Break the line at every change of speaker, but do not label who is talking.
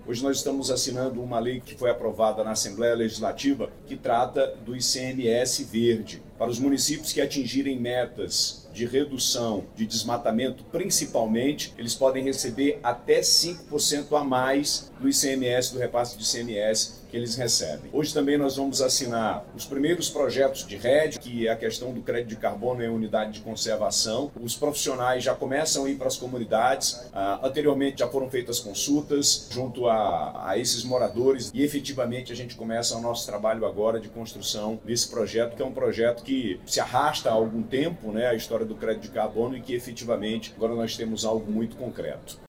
Hoje nós estamos assinando uma lei que foi aprovada na Assembleia Legislativa que trata do ICMS verde. Para os municípios que atingirem metas de redução de desmatamento, principalmente, eles podem receber até 5% a mais do ICMS, do repasse de ICMS que eles recebem. Hoje também nós vamos assinar os primeiros projetos de RED, que é a questão do crédito de carbono em unidade de conservação. Os profissionais já começam a ir para as comunidades. Anteriormente já foram feitas consultas junto a esses moradores e efetivamente a gente começa o nosso trabalho agora de construção desse projeto, que é um projeto que se arrasta há algum tempo, né, a história do crédito de carbono, e que efetivamente agora nós temos algo muito concreto.